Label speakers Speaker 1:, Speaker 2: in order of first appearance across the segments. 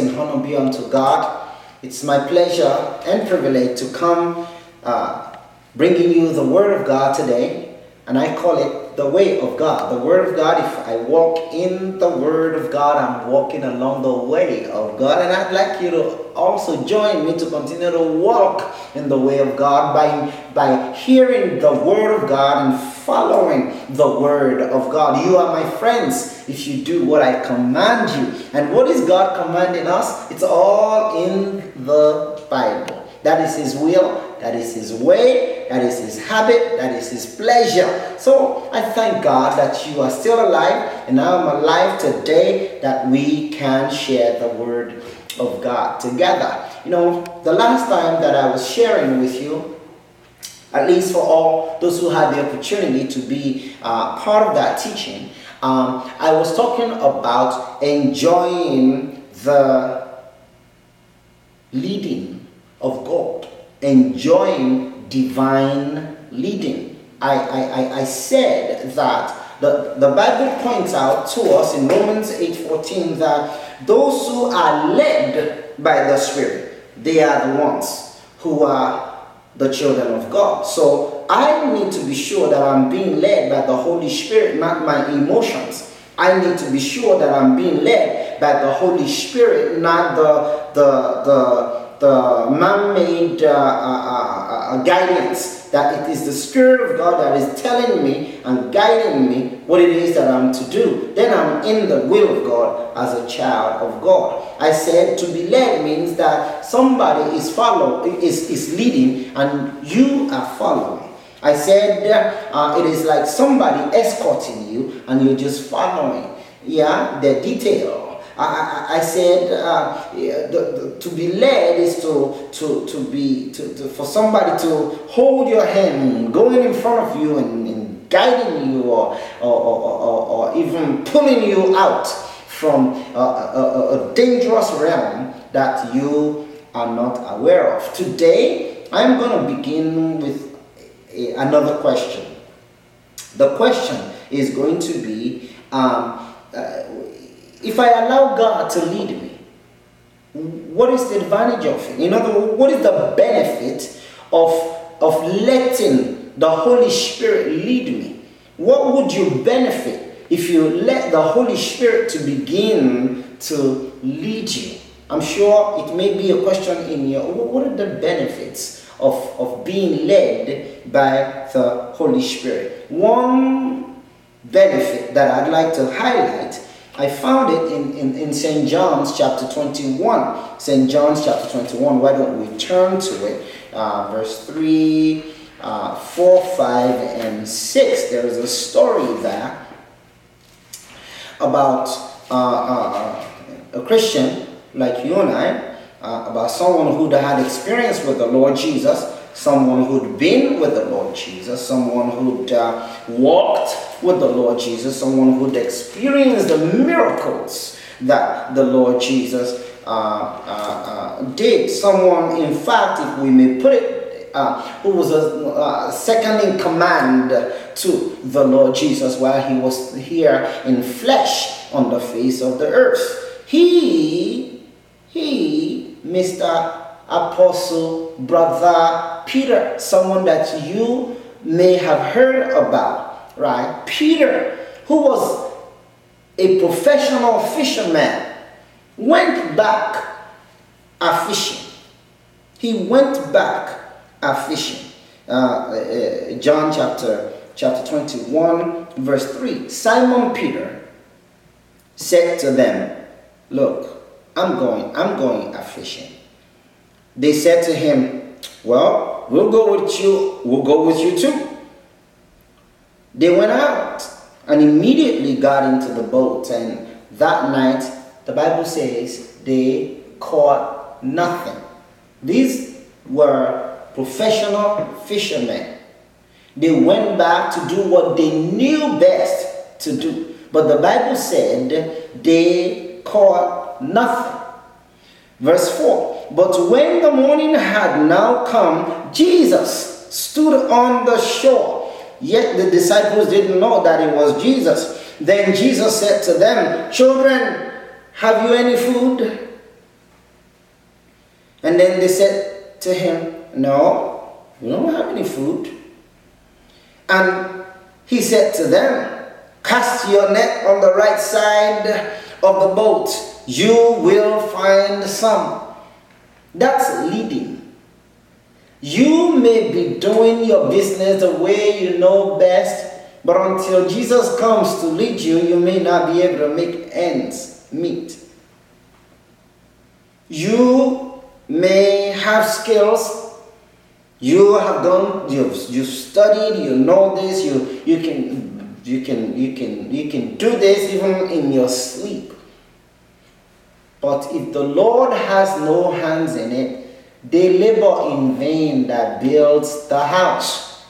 Speaker 1: and honor be unto God. It's my pleasure and privilege to come bringing you the Word of God today, and I call it the way of God. The Word of God, if I walk in the Word of God, I'm walking along the way of God, and I'd like you to also join me to continue to walk in the way of God by hearing the Word of God and following the Word of God. You are my friends if you do what I command you. And what is God commanding us? It's all in the Bible. That is His will, that is His way, that is His habit, that is His pleasure. So I thank God that you are still alive and I am alive today, that we can share the Word of God together. You know, the last time that I was sharing with you, at least for all those who had the opportunity to be part of that teaching, I was talking about enjoying the leading of God, enjoying divine leading. I said that the Bible points out to us in Romans 8:14 that those who are led by the Spirit, they are the ones who are the children of God. So I need to be sure that I'm being led by the Holy Spirit, not my emotions. I need to be sure that I'm being led by the Holy Spirit, not the man-made guidance, that it is the Spirit of God that is telling me and guiding me what it is that I'm to do. Then I'm in the will of God as a child of God. I said to be led means that somebody is leading and you are following. I said it is like somebody escorting you and you're just following, the detail. I said to be led is for somebody to hold your hand, going in front of you and guiding you, or even pulling you out from a dangerous realm that you are not aware of. Today, I'm going to begin with another question. The question is going to be, if I allow God to lead me, what is the advantage of it? In other words, what is the benefit of letting the Holy Spirit lead me? What would you benefit if you let the Holy Spirit to begin to lead you? I'm sure it may be a question in your, what are the benefits of being led by the Holy Spirit? One benefit that I'd like to highlight, I found it in St. John's chapter 21. St. John's chapter 21, why don't we turn to it? Verse 3, 4, 5, and 6. There is a story there about a Christian like you and I, about someone who had experience with the Lord Jesus, someone who'd been with the Lord Jesus, someone who'd walked with the Lord Jesus, someone who'd experienced the miracles that the Lord Jesus did. Someone, in fact, if we may put it, who was a second in command to the Lord Jesus while he was here in flesh on the face of the earth. He, Mr. Apostle Brother Peter, someone that you may have heard about, right? Peter, who was a professional fisherman, went back a fishing. He went back a fishing. John chapter 21, verse 3. Simon Peter said to them, "Look, I'm going a fishing." They said to him, "Well, we'll go with you too." They went out and immediately got into the boat, and that night the Bible says they caught nothing. These were professional fishermen. They went back to do what they knew best to do, but the Bible said they caught nothing. Verse 4, but when the morning had now come, Jesus stood on the shore. Yet the disciples didn't know that it was Jesus. Then Jesus said to them, "Children, have you any food?" And then they said to him, no, we don't have any food. And he said to them, cast your net on the right side of the boat. You will find some. That's leading. You may be doing your business the way you know best, but until Jesus comes to lead you, you may not be able to make ends meet. You may have skills. You have done. You've studied. You know this. You can do this even in your sleep. But if the Lord has no hands in it, they labor in vain that builds the house.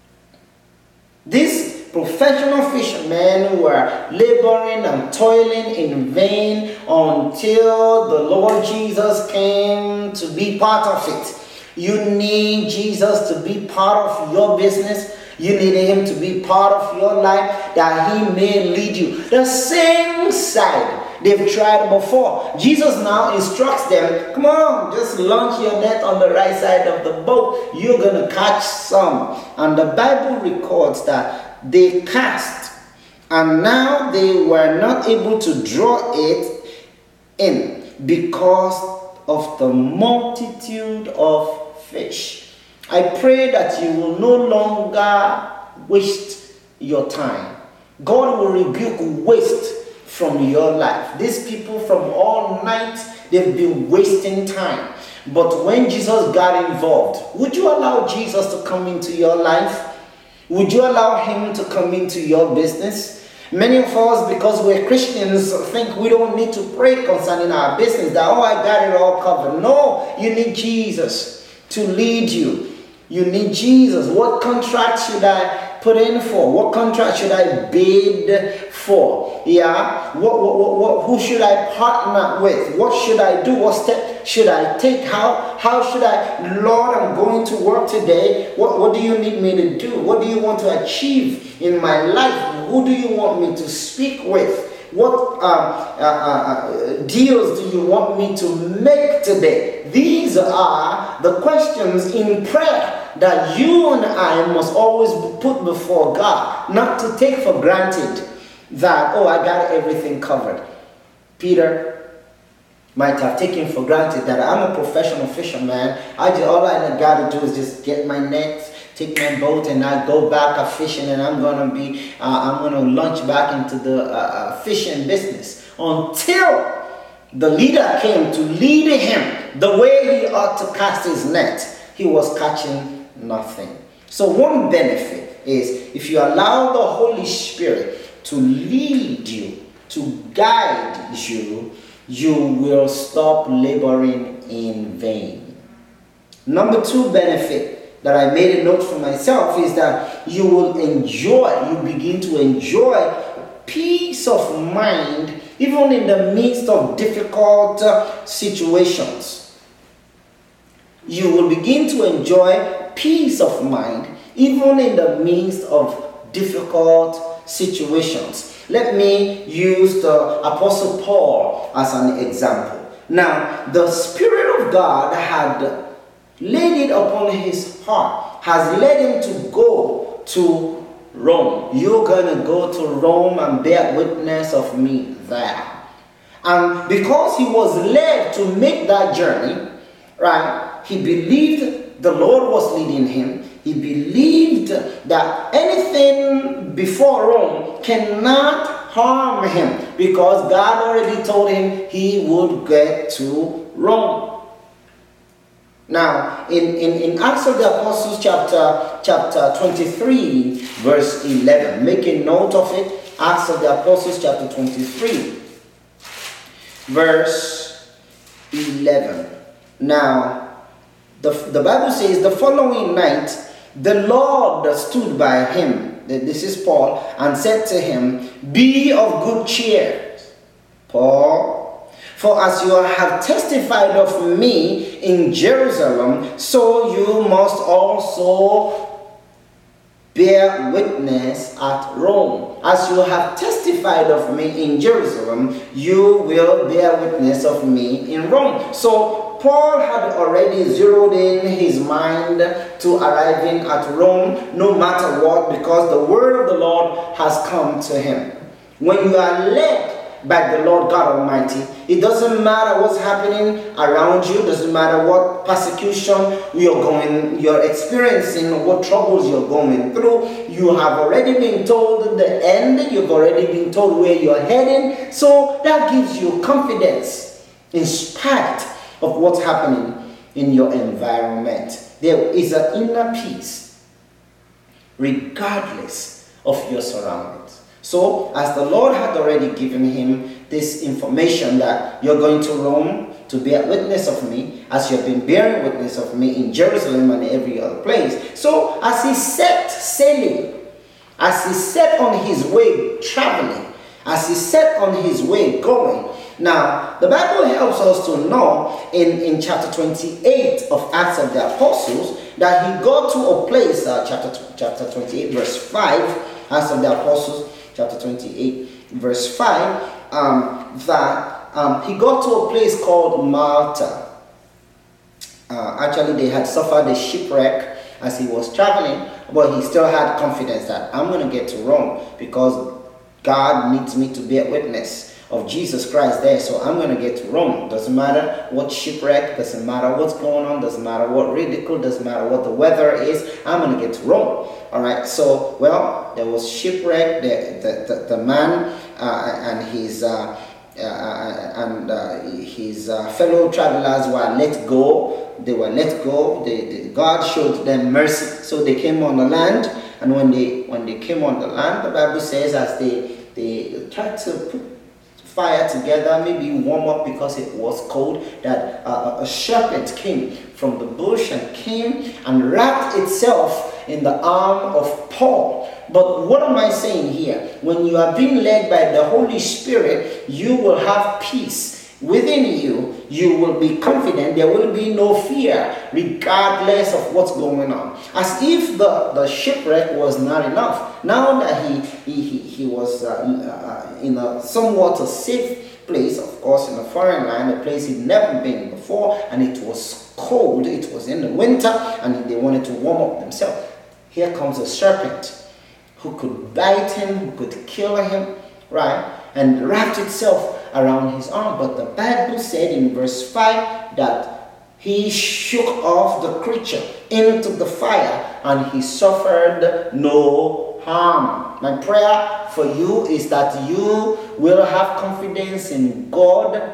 Speaker 1: These professional fishermen were laboring and toiling in vain until the Lord Jesus came to be part of it. You need Jesus to be part of your business. You need him to be part of your life, that he may lead you. The same side they've tried before. Jesus now instructs them, come on, just launch your net on the right side of the boat. You're going to catch some. And the Bible records that they cast, and now they were not able to draw it in because of the multitude of fish. I pray that you will no longer waste your time. God will rebuke waste from your life. These people from all night, they've been wasting time. But when Jesus got involved, would you allow Jesus to come into your life? Would you allow him to come into your business? Many of us, because we're Christians, think we don't need to pray concerning our business, that, oh, I got it all covered. No, you need Jesus to lead you. You need Jesus. What contract should I put in for? What contract should I bid for? Yeah. Who should I partner with? What should I do? What step should I take? How should I? Lord, I'm going to work today. What do you need me to do? What do you want to achieve in my life? Who do you want me to speak with? What deals do you want me to make today? These are the questions in prayer that you and I must always put before God, not to take for granted that, oh, I got everything covered. Peter might have taken for granted that I'm a professional fisherman. All I got to do is just get my nets, take my boat, and I go back fishing, and I'm gonna launch back into the fishing business, until the leader came to lead him the way he ought to cast his net. He was catching nothing. So one benefit is, if you allow the Holy Spirit to lead you, to guide you, you will stop laboring in vain. Number two benefit that I made a note for myself is that you begin to enjoy peace of mind even in the midst of difficult situations. You will begin to enjoy peace of mind even in the midst of difficult situations. Let me use the Apostle Paul as an example. Now, the Spirit of God had laid it upon his heart, has led him to go to Rome. You're going to go to Rome and bear witness of me there. And because he was led to make that journey, right, he believed the Lord was leading him. He believed that anything before Rome cannot harm him, because God already told him he would get to Rome. Now, in Acts of the Apostles chapter 23, verse 11, make a note of it. Acts of the Apostles chapter 23, verse 11. Now, the Bible says, the following night, the Lord stood by him, this is Paul, and said to him, be of good cheer, Paul, for as you have testified of me in Jerusalem, so you must also bear witness at Rome. As you have testified of me in Jerusalem, you will bear witness of me in Rome. So Paul had already zeroed in his mind to arriving at Rome no matter what, because the word of the Lord has come to him. When you are led by the Lord God Almighty, it doesn't matter what's happening around you, doesn't matter what persecution you're experiencing, what troubles you're going through. You have already been told the end, you've already been told where you're heading, so that gives you confidence in spite of what's happening in your environment. There is an inner peace regardless of your surroundings. So, as the Lord had already given him this information that you're going to Rome to bear witness of me, as you've been bearing witness of me in Jerusalem and every other place. So, as he set sailing, as he set on his way traveling, as he set on his way going. Now, the Bible helps us to know in chapter 28 of Acts of the Apostles that he got to a place, chapter 28 verse 5, Acts of the Apostles, chapter 28 verse 5, that he got to a place called Malta. Actually, they had suffered a shipwreck as he was traveling, but he still had confidence that I'm going to get to Rome because God needs me to bear witness of Jesus Christ there, so I'm going to get to Rome. Doesn't matter what shipwreck, doesn't matter what's going on, doesn't matter what ridicule, doesn't matter what the weather is, I'm going to get to Rome. All right, so, well, there was shipwreck, the man and his fellow travelers were let go. They were let go. God showed them mercy, so they came on the land. And when they came on the land, the Bible says as they tried to put fire together, maybe warm up because it was cold, that a serpent came from the bush and came and wrapped itself in the arm of Paul. But what am I saying here? When you are being led by the Holy Spirit, you will have peace within you. You will be confident. There will be no fear regardless of what's going on. As if the shipwreck was not enough. Now that he was in a somewhat a safe place, of course in a foreign land, a place he'd never been before, and it was cold, it was in the winter, and they wanted to warm up themselves. Here comes a serpent who could bite him, who could kill him, right? And wrapped itself around his arm. But the Bible said in verse 5 that he shook off the creature into the fire and he suffered no harm. My prayer for you is that you will have confidence in God,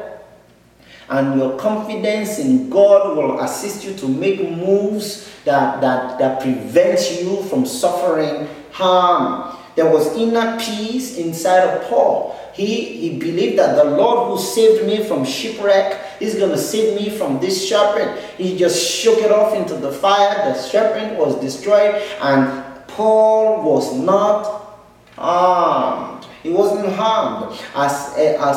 Speaker 1: and your confidence in God will assist you to make moves that prevent you from suffering harm. There was inner peace inside of Paul. He believed that the Lord who saved me from shipwreck is going to save me from this serpent. He just shook it off into the fire. The serpent was destroyed and Paul was not harmed. He wasn't harmed as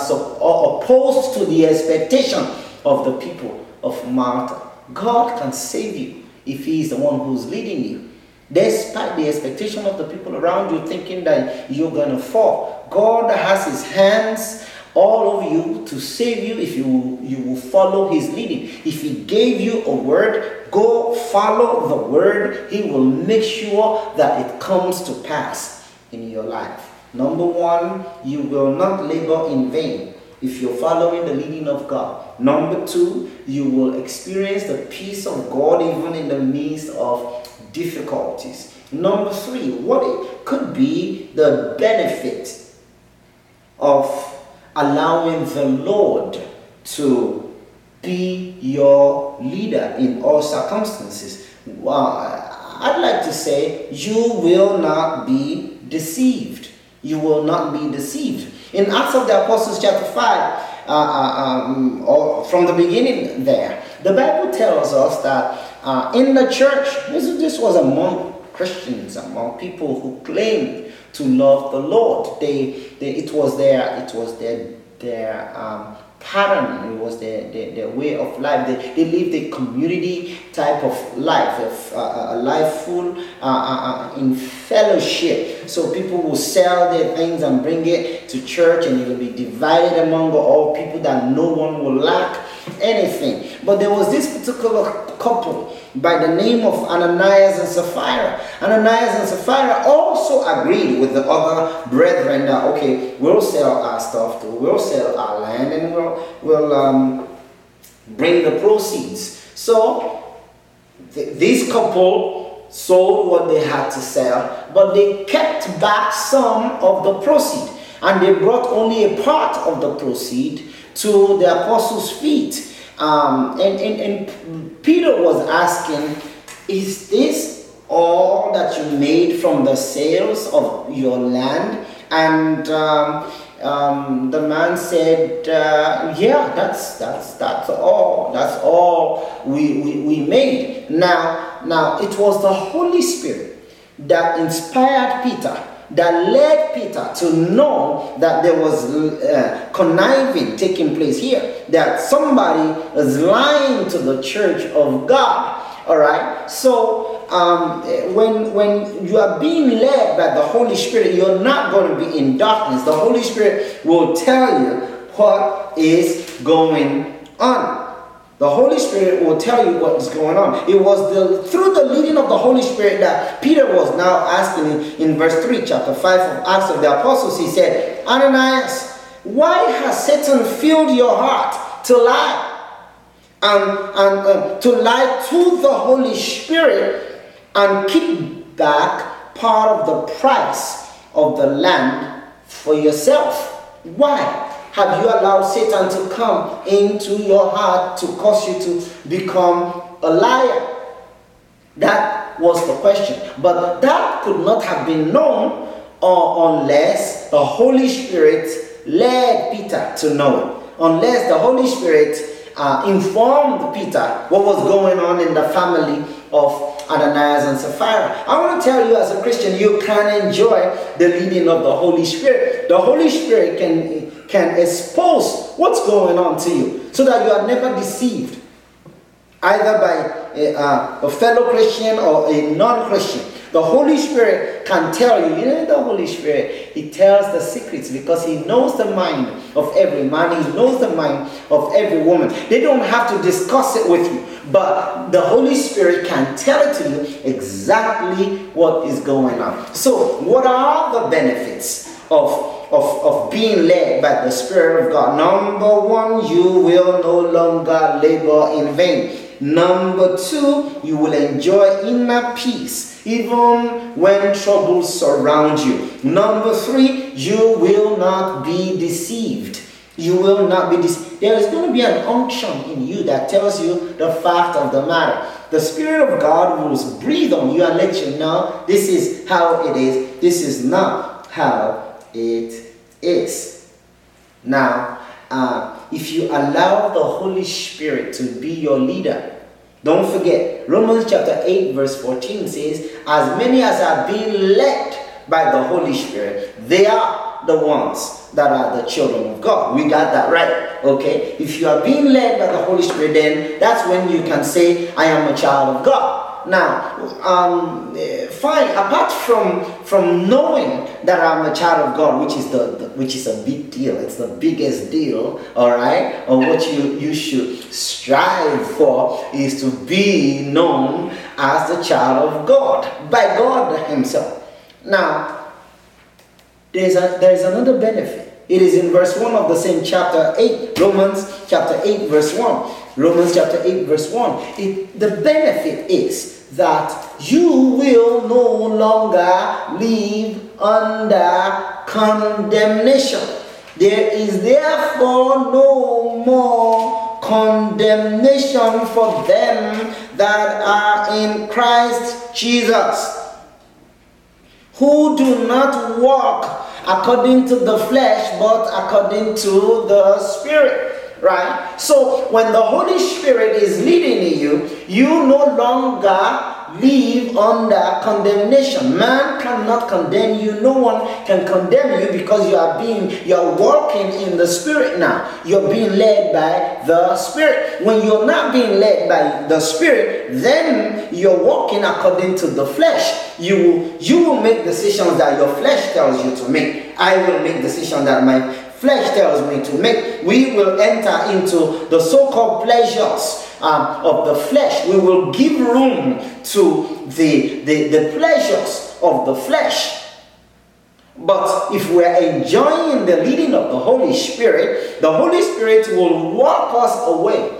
Speaker 1: opposed to the expectation of the people of Malta. God can save you if He is the one who's leading you. Despite the expectation of the people around you thinking that you're going to fall, God has His hands all over you to save you if you will follow His leading. If He gave you a word, go follow the word. He will make sure that it comes to pass in your life. Number one, you will not labor in vain if you're following the leading of God. Number two, you will experience the peace of God even in the midst of difficulties. Number three, what it could be the benefit of allowing the Lord to be your leader in all circumstances. I'd like to say you will not be deceived. You will not be deceived. In Acts of the Apostles chapter 5, or from the beginning there, the Bible tells us that in the church, this was among Christians, among people who claimed to love the Lord. It was their pattern. It was their way of life. They lived a community type of life, a life full in fellowship. So people will sell their things and bring it to church, and it will be divided among all people, that no one will lack anything. But there was this particular couple by the name of Ananias and Sapphira. Ananias and Sapphira also agreed with the other brethren that, okay, we'll sell our stuff too, we'll sell our land, and we'll bring the proceeds. So this couple sold what they had to sell, but they kept back some of the proceed, and they brought only a part of the proceed to the apostles' feet. And Peter was asking, is this all that you made from the sales of your land? And the man said, yeah, that's all. That's all we made. Now it was the Holy Spirit that inspired Peter, that led Peter to know that there was conniving taking place here, that somebody is lying to the church of God. All right. So when you are being led by the Holy Spirit, you're not going to be in darkness. The Holy Spirit will tell you what is going on. The Holy Spirit will tell you what is going on. It was through the leading of the Holy Spirit that Peter was now asking in verse 3, chapter 5 of Acts of the Apostles. He said, Ananias, why has Satan filled your heart to lie? And to lie to the Holy Spirit and keep back part of the price of the land for yourself. Why have you allowed Satan to come into your heart to cause you to become a liar? That was the question. But that could not have been known unless the Holy Spirit led Peter to know it. Unless the Holy Spirit informed Peter what was going on in the family of Ananias and Sapphira. I want to tell you, as a Christian, you can enjoy the leading of the Holy Spirit. The Holy Spirit can expose what's going on to you, so that you are never deceived, either by a fellow Christian or a non-Christian. The Holy Spirit can tell you, the Holy Spirit, He tells the secrets, because He knows the mind of every man. He knows the mind of every woman. They don't have to discuss it with you, but the Holy Spirit can tell it to you exactly what is going on. So what are the benefits of being led by the Spirit of God? Number one, you will no longer labor in vain. Number two, you will enjoy inner peace even when troubles surround you. Number three, you will not be deceived. You will not be deceived. There is going to be an unction in you that tells you the fact of the matter. The Spirit of God will breathe on you and let you know this is how it is. This is not how it is. Now, if you allow the Holy Spirit to be your leader, don't forget, Romans chapter 8 verse 14 says, as many as are being led by the Holy Spirit, they are the ones that are the children of God. We got that right, okay? If you are being led by the Holy Spirit, then that's when you can say, I am a child of God. Now, fine, apart from knowing that I'm a child of God, which is a big deal, it's the biggest deal, all right, or what you should strive for is to be known as the child of God by God Himself. Now, there's another benefit. It is in verse 1 of the same chapter 8, Romans chapter 8 verse 1. Romans chapter 8 verse 1. The benefit is that you will no longer live under condemnation. There is therefore no more condemnation for them that are in Christ Jesus, who do not walk according to the flesh, but according to the Spirit. Right? So when the Holy Spirit is leading you, you no longer live under condemnation. Man cannot condemn you. No one can condemn you because you're walking in the Spirit now. You're being led by the Spirit. When you're not being led by the Spirit, then you're walking according to the flesh. You will make decisions that your flesh tells you to make. I will make decisions that my flesh tells me to make. We will enter into the so-called pleasures of the flesh. We will give room to the pleasures of the flesh. But if we're enjoying the leading of the Holy Spirit will walk us away,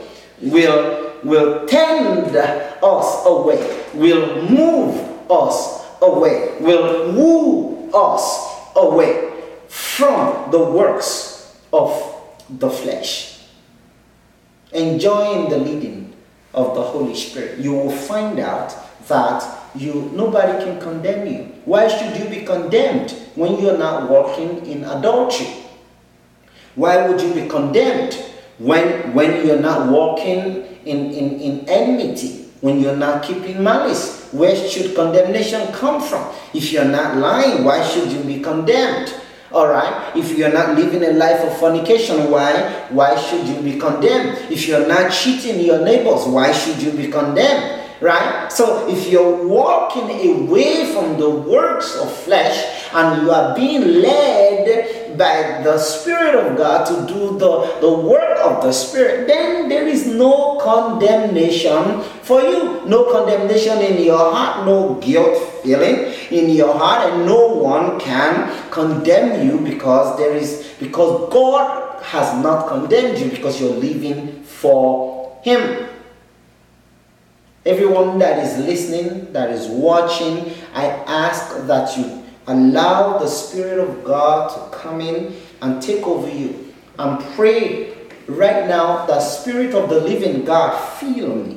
Speaker 1: will tend us away, will move us away, will woo us away from the works of the flesh. Enjoying the leading of the Holy Spirit, you will find out that nobody can condemn you. Why should you be condemned when you're not walking in adultery? Why would you be condemned when you're not walking in enmity, when you're not keeping malice? Where should condemnation come from? If you're not lying, why should you be condemned? Alright, if you're not living a life of fornication, why should you be condemned? If you're not cheating your neighbors, why should you be condemned? Right? So if you're walking away from the works of flesh and you are being led by the Spirit of God to do the work of the Spirit, then there is no condemnation for you. No condemnation in your heart, no guilt feeling in your heart, and no one can condemn you because God has not condemned you, because you're living for Him. Everyone that is listening, that is watching, I ask that you allow the Spirit of God to come in and take over you. And pray right now, the Spirit of the living God, fill me.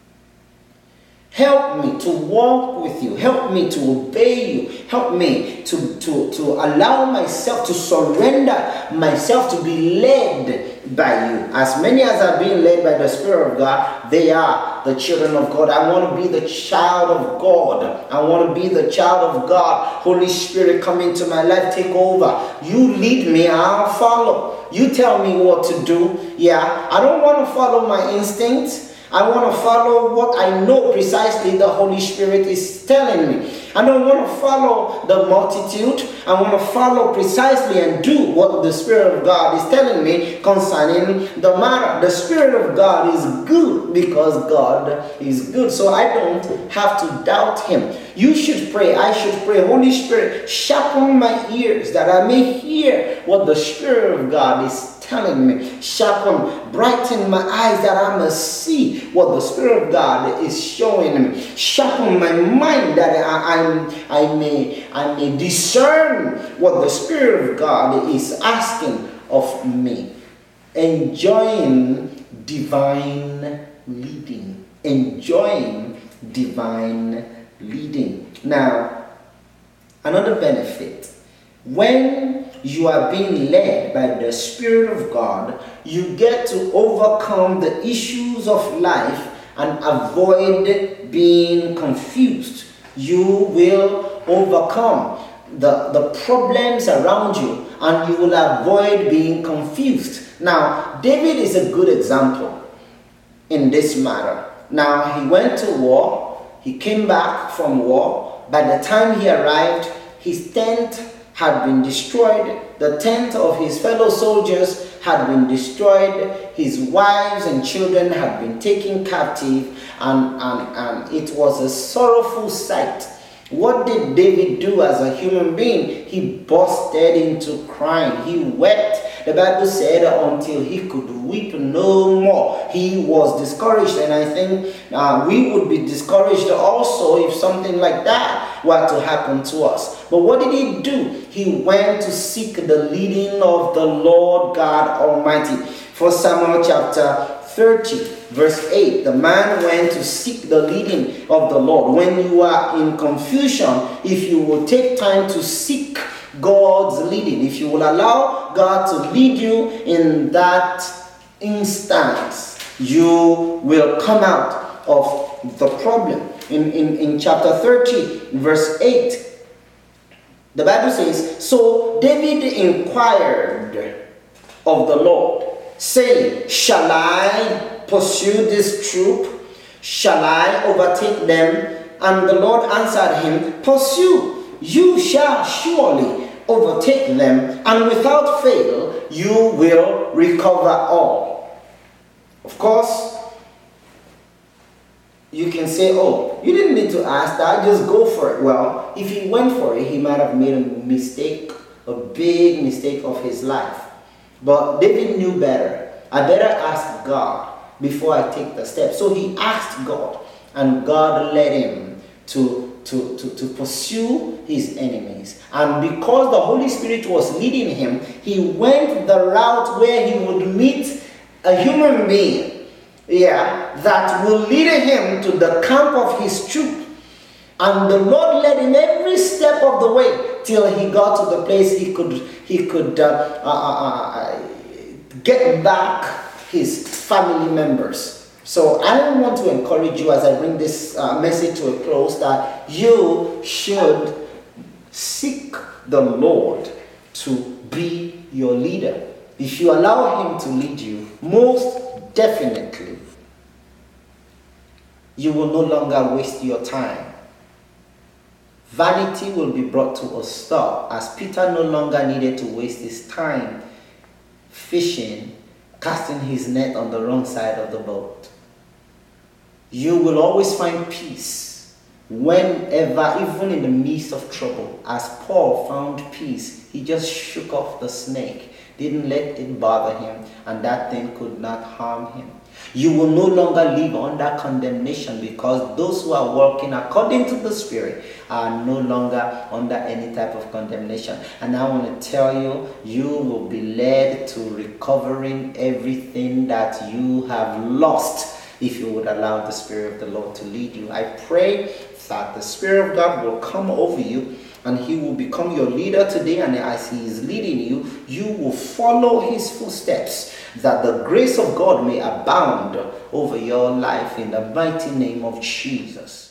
Speaker 1: Help me to walk with you. Help me to obey you. Help me to allow myself to surrender myself to be led by you. As many as are being led by the Spirit of God, they are the children of God. I want to be the child of God. I want to be the child of God. Holy Spirit, come into my life. Take over. You lead me, I'll follow. You tell me what to do. Yeah, I don't want to follow my instincts. I want to follow what I know precisely the Holy Spirit is telling me. I don't want to follow the multitude. I want to follow precisely and do what the Spirit of God is telling me concerning the matter. The Spirit of God is good because God is good. So I don't have to doubt Him. You should pray. I should pray. Holy Spirit, sharpen my ears that I may hear what the Spirit of God is telling me. Sharpen, brighten my eyes that I may see what the Spirit of God is showing me. Sharpen my mind that I may discern what the Spirit of God is asking of me. Enjoying divine leading. Enjoying divine leading. Now, another benefit. When you are being led by the Spirit of God, you get to overcome the issues of life and avoid being confused. You will overcome the problems around you and you will avoid being confused. Now, David is a good example in this matter. Now, he went to war. He came back from war. By the time he arrived, his tent had been destroyed. The tent of his fellow soldiers had been destroyed. His wives and children had been taken captive, and it was a sorrowful sight. What did David do as a human being? He bursted into crying. He wept. The Bible said until he could weep no more. He was discouraged, and I think we would be discouraged also if something like that were to happen to us. But what did he do? He went to seek the leading of the Lord God Almighty. 1 Samuel chapter 30, verse 8. The man went to seek the leading of the Lord. When you are in confusion, if you will take time to seek God's leading, if you will allow God to lead you in that instance, you will come out of the problem. In chapter 30, verse 8, the Bible says, "So David inquired of the Lord, saying, Shall I pursue this troop? Shall I overtake them? And the Lord answered him, Pursue, you shall surely overtake them, and without fail you will recover all." Of course, you can say, "Oh, you didn't need to ask that, just go for it." Well, if he went for it, he might have made a mistake, a big mistake of his life. But David knew better. I better ask God before I take the step. So he asked God, and God led him to pursue his enemies. And because the Holy Spirit was leading him, he went the route where he would meet a human being, that will lead him to the camp of his troop. And the Lord led him every step of the way till he got to the place he could get back his family members. So I want to encourage you as I bring this message to a close that you should seek the Lord to be your leader. If you allow him to lead you, most definitely you will no longer waste your time. Vanity will be brought to a stop, as Peter no longer needed to waste his time fishing, casting his net on the wrong side of the boat. You will always find peace whenever, even in the midst of trouble. As Paul found peace, he just shook off the snake, didn't let it bother him, and that thing could not harm him. You will no longer live under condemnation, because those who are walking according to the Spirit are no longer under any type of condemnation. And I want to tell you, you will be led to recovering everything that you have lost if you would allow the Spirit of the Lord to lead you. I pray that the Spirit of God will come over you and he will become your leader today, and as he is leading you, you will follow his footsteps, that the grace of God may abound over your life in the mighty name of Jesus.